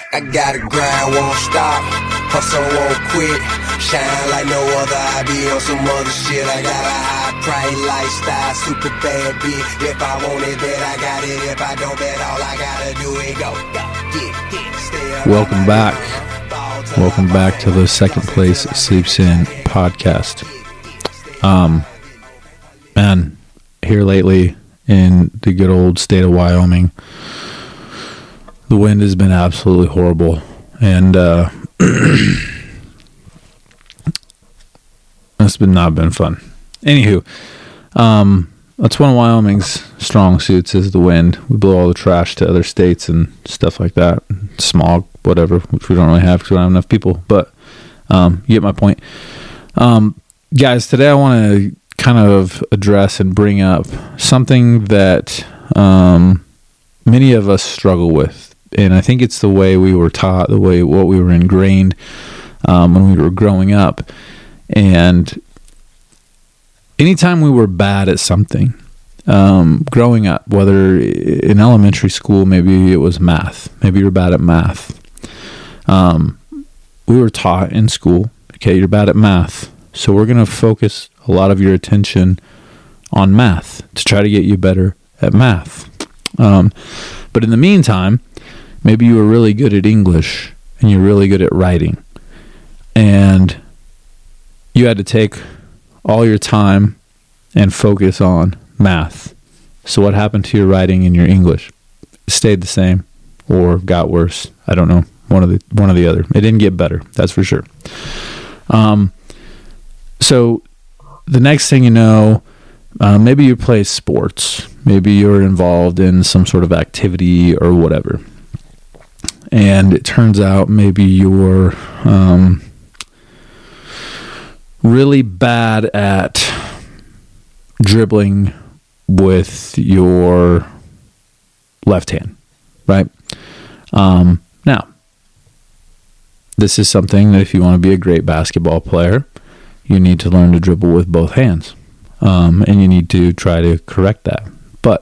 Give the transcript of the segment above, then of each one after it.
I gotta grind, won't stop, hustle, won't quit, shine like no other, I be on some other shit. I got a high price lifestyle, super bad bitch. If I want it, bet I got it. If I don't, bet all I gotta do is go, get, Welcome back. Welcome back to the Second Place Sleeps In podcast. Man, here lately in the good old state of Wyoming, the wind has been absolutely horrible, and it's not been fun. Anywho, that's one of Wyoming's strong suits is the wind. We blow all the trash to other states and stuff like that, smog, whatever, which we don't really have because we don't have enough people, but you get my point. Guys, today I want to kind of address and bring up something that many of us struggle with, and I think it's the way we were taught, what we were ingrained when we were growing up. And anytime we were bad at something, growing up, whether in elementary school, maybe it was math, maybe you're bad at math. We were taught in school, okay, you're bad at math, so we're going to focus a lot of your attention on math to try to get you better at math. But in the meantime, maybe you were really good at English and you're really good at writing, and you had to take all your time and focus on math. So what happened to your writing and your English? It stayed the same or got worse. I don't know. One of the other. It didn't get better. That's for sure. So the next thing you know, maybe you play sports. Maybe you're involved in some sort of activity or whatever. And it turns out maybe you're really bad at dribbling with your left hand, right? Now, this is something that if you want to be a great basketball player, you need to learn to dribble with both hands, and you need to try to correct that. But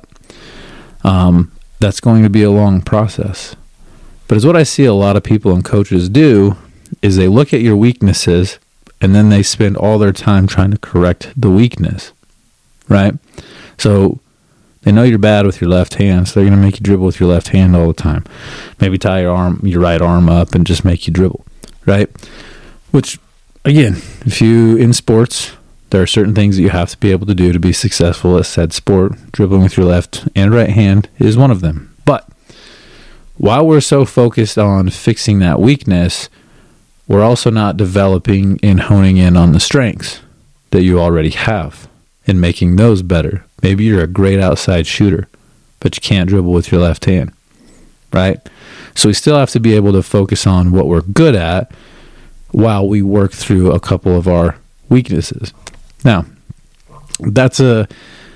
that's going to be a long process. But it's what I see a lot of people and coaches do is they look at your weaknesses and then they spend all their time trying to correct the weakness, right? So they know you're bad with your left hand, so they're going to make you dribble with your left hand all the time. Maybe tie your right arm up and just make you dribble, right? Which, again, if you in sports, there are certain things that you have to be able to do to be successful at said sport. Dribbling with your left and right hand is one of them. But while we're so focused on fixing that weakness, we're also not developing and honing in on the strengths that you already have and making those better. Maybe you're a great outside shooter, but you can't dribble with your left hand, right? So we still have to be able to focus on what we're good at while we work through a couple of our weaknesses. Now, that's a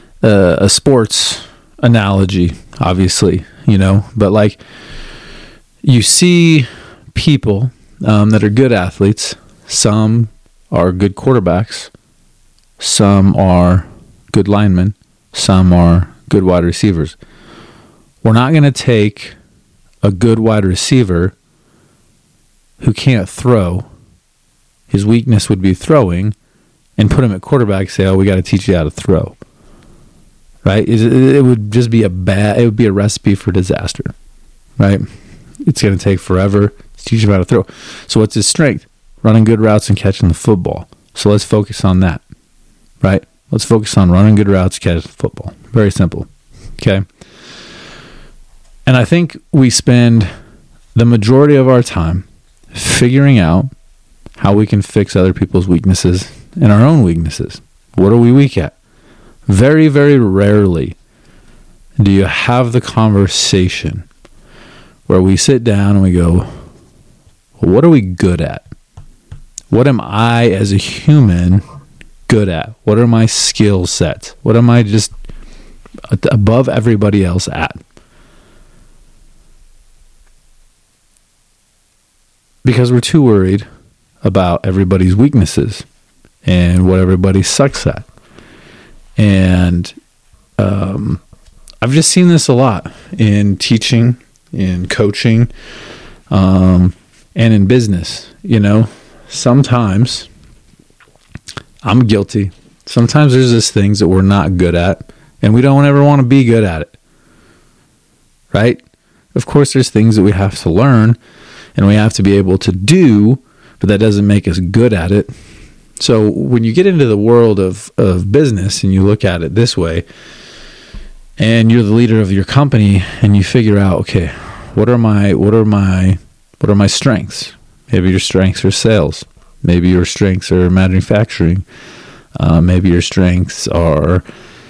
sports analogy, obviously, but like you see people that are good athletes. Some are good quarterbacks. Some are good linemen. Some are good wide receivers. We're not going to take a good wide receiver who can't throw, his weakness would be throwing, and put him at quarterback and say, oh, we got to teach you how to throw. Right? It would just be it would be a recipe for disaster. Right? It's going to take forever to teach him how to throw. So what's his strength? Running good routes and catching the football. So let's focus on that. Right? Let's focus on running good routes, catching the football. Very simple. Okay? And I think we spend the majority of our time figuring out how we can fix other people's weaknesses and our own weaknesses. What are we weak at? Very, very rarely do you have the conversation where we sit down and we go, well, what are we good at? What am I as a human good at? What are my skill sets? What am I just above everybody else at? Because we're too worried about everybody's weaknesses and what everybody sucks at. And I've just seen this a lot in teaching, in coaching, And in business, sometimes I'm guilty. Sometimes there's just things that we're not good at, and we don't ever want to be good at it, right? Of course, there's things that we have to learn and we have to be able to do, but that doesn't make us good at it. So when you get into the world of business and you look at it this way, and you're the leader of your company, and you figure out, okay, what are my strengths? Maybe your strengths are sales. Maybe your strengths are manufacturing. Maybe your strengths are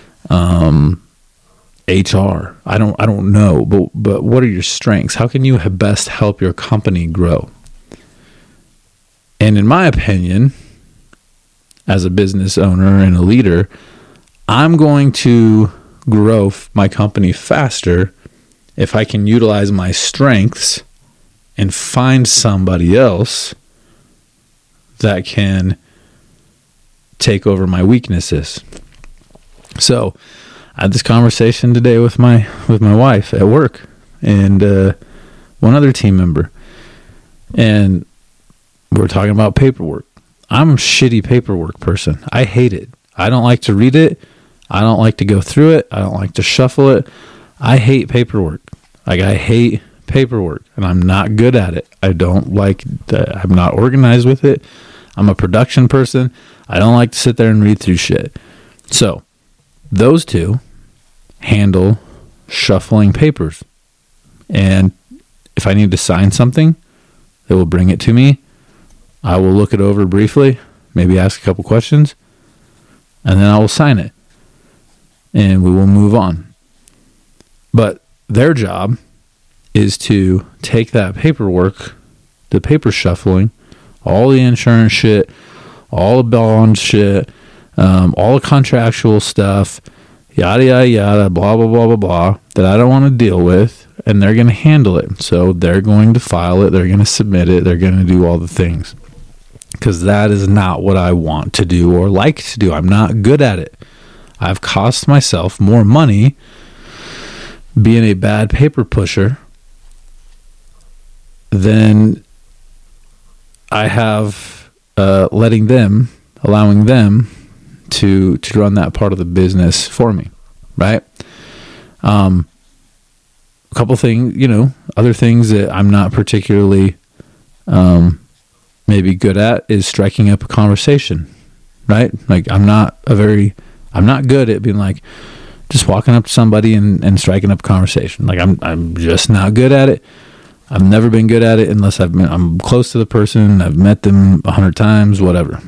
HR. I don't know, but what are your strengths? How can you best help your company grow? And in my opinion, as a business owner and a leader, I'm going to grow my company faster if I can utilize my strengths and find somebody else that can take over my weaknesses. So I had this conversation today with my wife at work and one other team member, and we're talking about paperwork. I'm a shitty paperwork person. I hate it. I don't like to read it. I don't like to go through it. I don't like to shuffle it. I hate paperwork. I hate paperwork, and I'm not good at it. I don't like that. I'm not organized with it. I'm a production person. I don't like to sit there and read through shit. So those two handle shuffling papers. And if I need to sign something, they will bring it to me. I will look it over briefly, maybe ask a couple questions, and then I will sign it. And we will move on. But their job is to take that paperwork, the paper shuffling, all the insurance shit, all the bond shit, all the contractual stuff, yada, yada, yada, blah, blah, blah, blah, blah, that I don't want to deal with, and they're going to handle it. So they're going to file it, they're going to submit it, they're going to do all the things. Because that is not what I want to do or like to do. I'm not good at it. I've cost myself more money being a bad paper pusher than I have allowing them to run that part of the business for me, right? A couple things, other things that I'm not particularly maybe good at is striking up a conversation, right? Like I'm not good at being like just walking up to somebody and striking up a conversation. Like I'm just not good at it. I've never been good at it unless I'm close to the person, I've met them 100 times, whatever.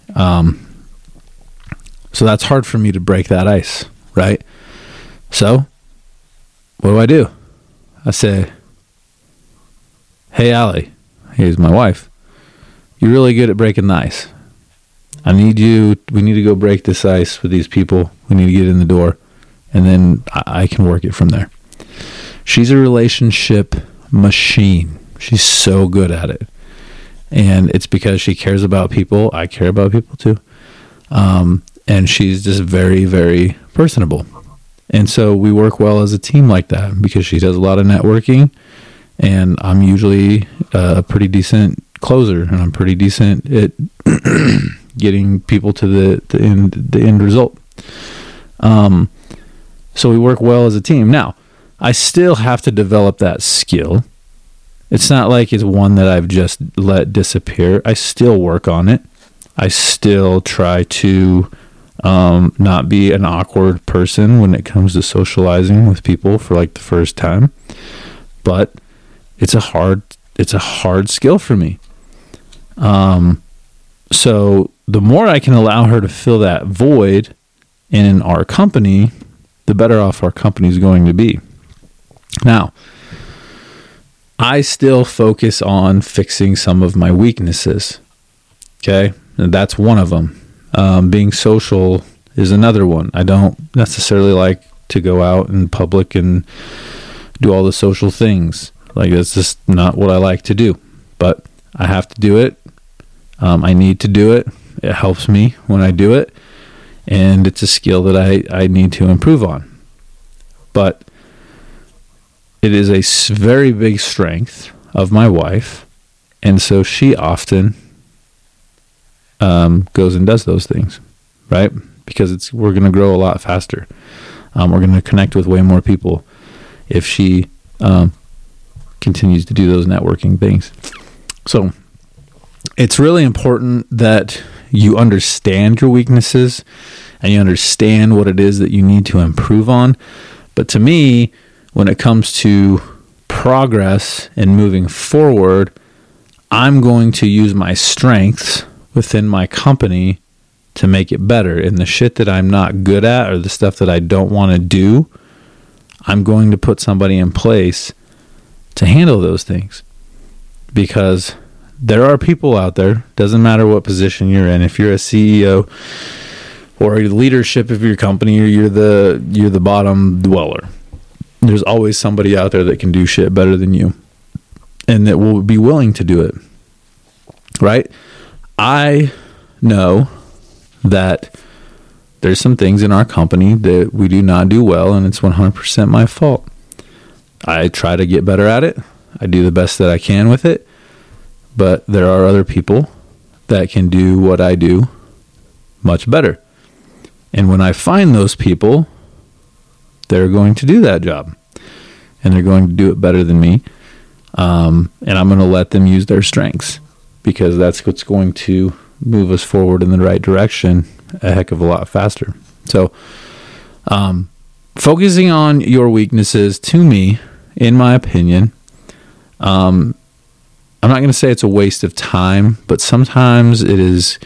So that's hard for me to break that ice, right? So what do? I say, hey, Allie, here's my wife. You're really good at breaking the ice. We need to go break this ice with these people. We need to get in the door, and then I can work it from there. She's a relationship machine. She's so good at it. And it's because she cares about people. I care about people too. And she's just very, very personable. And so we work well as a team like that because she does a lot of networking, and I'm usually a pretty decent closer, and I'm pretty decent at getting people to the end result. So we work well as a team. Now, I still have to develop that skill. It's not like it's one that I've just let disappear. I still work on it. I still try to not be an awkward person when it comes to socializing with people for like the first time. But it's a hard skill for me. So the more I can allow her to fill that void in our company, the better off our company is going to be. Now, I still focus on fixing some of my weaknesses. Okay. And that's one of them. Being social is another one. I don't necessarily like to go out in public and do all the social things. Like, that's just not what I like to do, but I have to do it. I need to do it. It helps me when I do it, and it's a skill that I need to improve on. But it is a very big strength of my wife, and so she often goes and does those things, right? Because we're going to grow a lot faster. We're going to connect with way more people if she continues to do those networking things. So it's really important that you understand your weaknesses and you understand what it is that you need to improve on. But to me, when it comes to progress and moving forward, I'm going to use my strengths within my company to make it better. And the shit that I'm not good at, or the stuff that I don't want to do, I'm going to put somebody in place to handle those things. Because there are people out there, doesn't matter what position you're in, if you're a CEO or a leadership of your company, or you're the bottom dweller, there's always somebody out there that can do shit better than you and that will be willing to do it. Right? I know that there's some things in our company that we do not do well, and it's 100% my fault. I try to get better at it. I do the best that I can with it, but there are other people that can do what I do much better. And when I find those people, they're going to do that job, and they're going to do it better than me. And I'm going to let them use their strengths, because that's what's going to move us forward in the right direction a heck of a lot faster. So, focusing on your weaknesses, to me, in my opinion, I'm not going to say it's a waste of time, but sometimes it is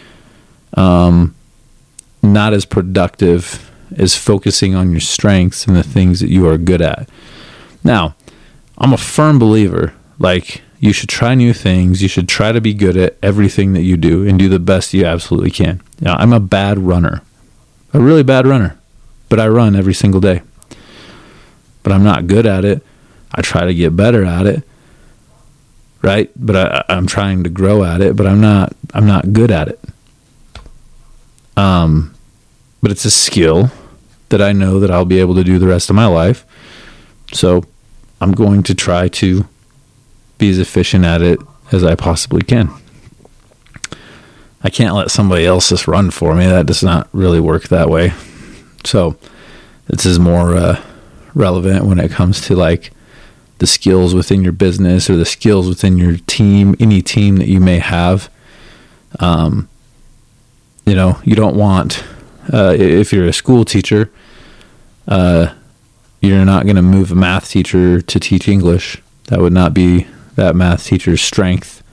not as productive as focusing on your strengths and the things that you are good at. Now, I'm a firm believer, like, you should try new things. You should try to be good at everything that you do and do the best you absolutely can. Now, I'm a bad runner, a really bad runner, but I run every single day. But I'm not good at it. I try to get better at it, right? But I'm trying to grow at it, but I'm not good at it. But it's a skill that I know that I'll be able to do the rest of my life. So I'm going to try to be as efficient at it as I possibly can. I can't let somebody else just run for me. That does not really work that way. So this is more relevant when it comes to like the skills within your business or the skills within your team, any team that you may have. You don't want, if you're a school teacher, you're not going to move a math teacher to teach English. That would not be that math teacher's strength.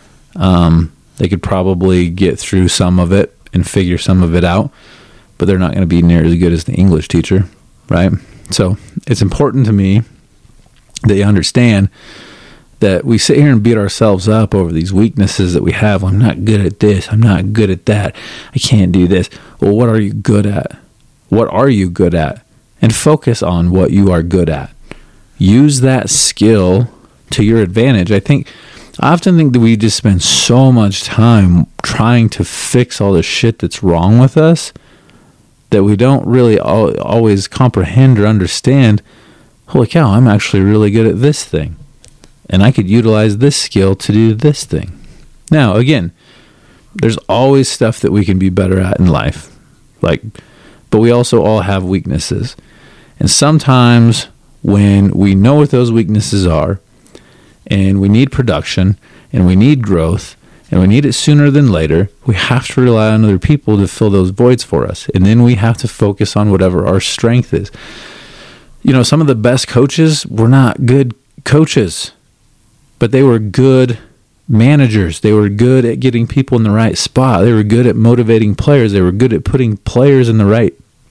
They could probably get through some of it and figure some of it out, but they're not going to be near as good as the English teacher, right? So it's important to me that you understand that we sit here and beat ourselves up over these weaknesses that we have. I'm not good at this. I'm not good at that. I can't do this. Well, what are you good at? What are you good at? And focus on what you are good at. Use that skill to your advantage. I often think that we just spend so much time trying to fix all the shit that's wrong with us that we don't really always comprehend or understand, holy cow, I'm actually really good at this thing. And I could utilize this skill to do this thing. Now, again, there's always stuff that we can be better at in life. But we also all have weaknesses. And sometimes when we know what those weaknesses are, and we need production, and we need growth, and we need it sooner than later, we have to rely on other people to fill those voids for us. And then we have to focus on whatever our strength is. Some of the best coaches were not good coaches, but they were good managers. They were good at getting people in the right spot. They were good at motivating players. They were good at putting players in the right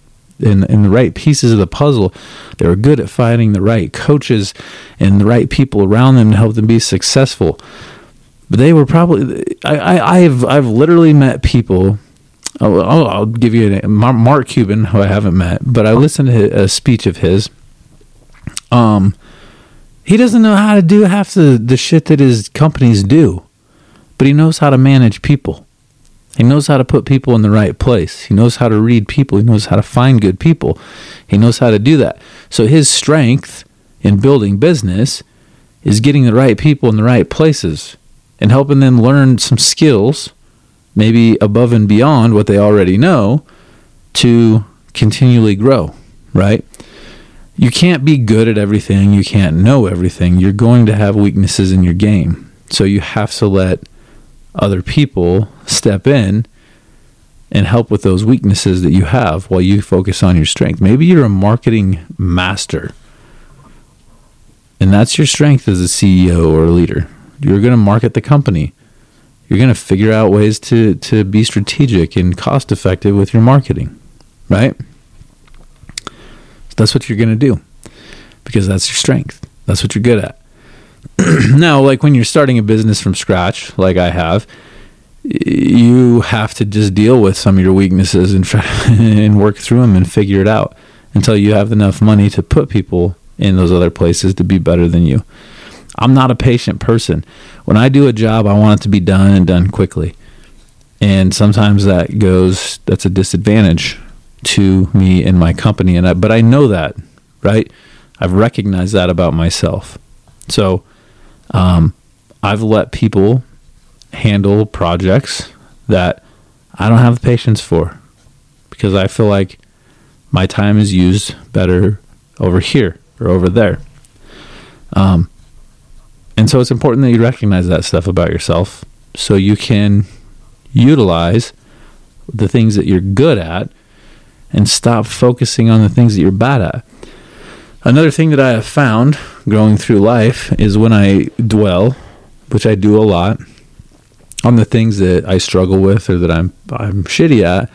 pieces of the puzzle. They were good at finding the right coaches and the right people around them to help them be successful. But they were probably, I've literally met people. I'll give you Mark Cuban, who I haven't met, but I listened to a speech of his. He doesn't know how to do half the shit that his companies do, but he knows how to manage people. He knows how to put people in the right place. He knows how to read people. He knows how to find good people. He knows how to do that. So his strength in building business is getting the right people in the right places and helping them learn some skills, maybe above and beyond what they already know, to continually grow, right? You can't be good at everything. You can't know everything. You're going to have weaknesses in your game. So you have to let other people step in and help with those weaknesses that you have while you focus on your strength. Maybe you're a marketing master, and that's your strength as a CEO or a leader. You're going to market the company. You're going to figure out ways to be strategic and cost effective with your marketing, right? That's what you're going to do because that's your strength. That's what you're good at. Now, like when you're starting a business from scratch, like I have, you have to just deal with some of your weaknesses and try and work through them and figure it out until you have enough money to put people in those other places to be better than you. I'm not a patient person. When I do a job, I want it to be done and done quickly. And sometimes that's a disadvantage to me and my company. But I know that, right? I've recognized that about myself. So I've let people handle projects that I don't have the patience for because I feel like my time is used better over here or over there. And so it's important that you recognize that stuff about yourself so you can utilize the things that you're good at and stop focusing on the things that you're bad at. Another thing that I have found going through life is when I dwell, which I do a lot, on the things that I struggle with or that I'm shitty at,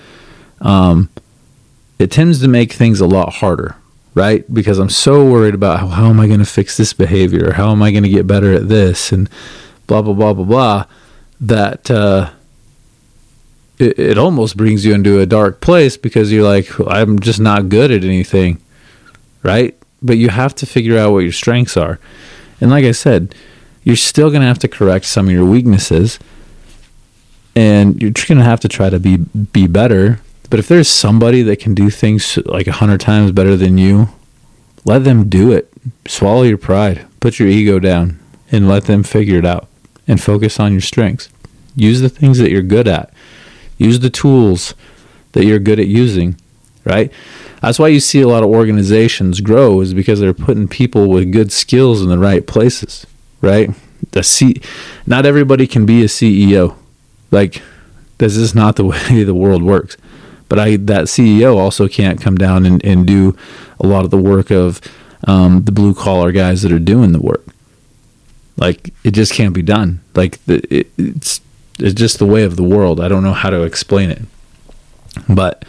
it tends to make things a lot harder, right? Because I'm so worried about how am I going to fix this behavior? Or how am I going to get better at this? And blah, blah, blah, blah, blah, that it almost brings you into a dark place because you're like, I'm just not good at anything, right? But you have to figure out what your strengths are. And like I said, you're still going to have to correct some of your weaknesses and you're going to have to try to be better. But if there's somebody that can do things like 100 times better than you, let them do it. Swallow your pride. Put your ego down and let them figure it out and focus on your strengths. Use the things that you're good at. Use the tools that you're good at using, right? That's why you see a lot of organizations grow is because they're putting people with good skills in the right places, right? Not everybody can be a CEO. Like, this is not the way the world works. But that CEO also can't come down and do a lot of the work of the blue collar guys that are doing the work. Like, it just can't be done. Like, it's just the way of the world. I don't know how to explain it. But,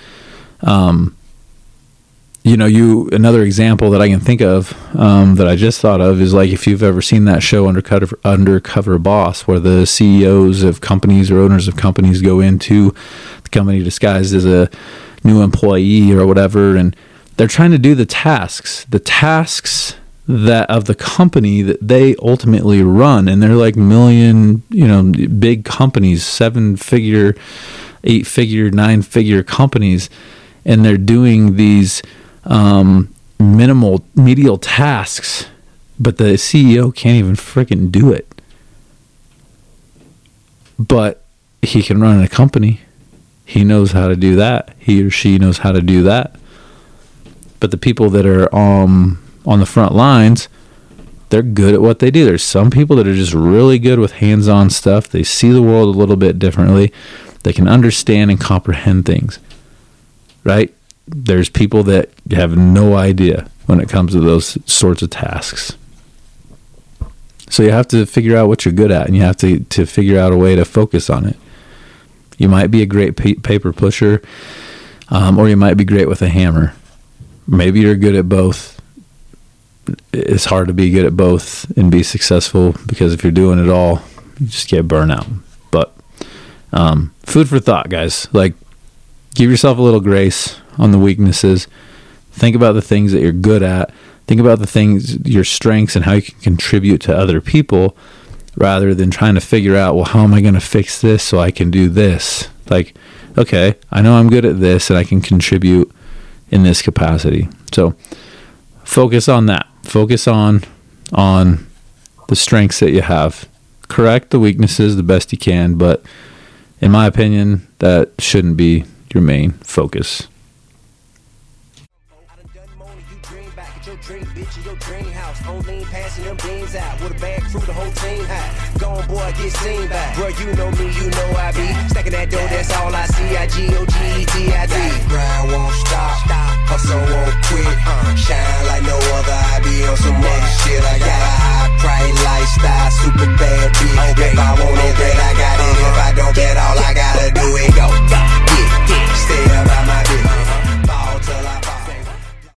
another example that I can think of that I just thought of is like if you've ever seen that show Undercover Boss, where the CEOs of companies or owners of companies go into the company disguised as a new employee or whatever, and they're trying to do the tasks that of the company that they ultimately run, and they're like big companies, 7-figure, 8-figure, 9-figure companies, and they're doing these menial tasks, but the CEO can't even freaking do it. But he can run a company. He knows how to do that. He or she knows how to do that. But the people that are on the front lines, they're good at what they do. There's some people that are just really good with hands-on stuff. They see the world a little bit differently. They can understand and comprehend things, right? There's people that have no idea when it comes to those sorts of tasks. So you have to figure out what you're good at, and you have to figure out a way to focus on it. You might be a great paper pusher, or you might be great with a hammer. Maybe you're good at both. It's hard to be good at both and be successful, because if you're doing it all, you just get burnt out. But food for thought, guys. Like, give yourself a little grace on the weaknesses. Think about the things that you're good at. Think about the things, your strengths, and how you can contribute to other people, rather than trying to figure out, well, how am I going to fix this so I can do this? Like, okay, I know I'm good at this and I can contribute in this capacity. So focus on that. Focus on the the strengths that you have. Correct the weaknesses the best you can, but in my opinion, that shouldn't be your main focus. Get seen by. Bro, you know me, you know I be stacking that dough, that's all I see. I-G-O-G-E-T-I-D. Grind won't stop, hustle won't quit. Shine like no other, I be on some other shit. I got a high price lifestyle, super bad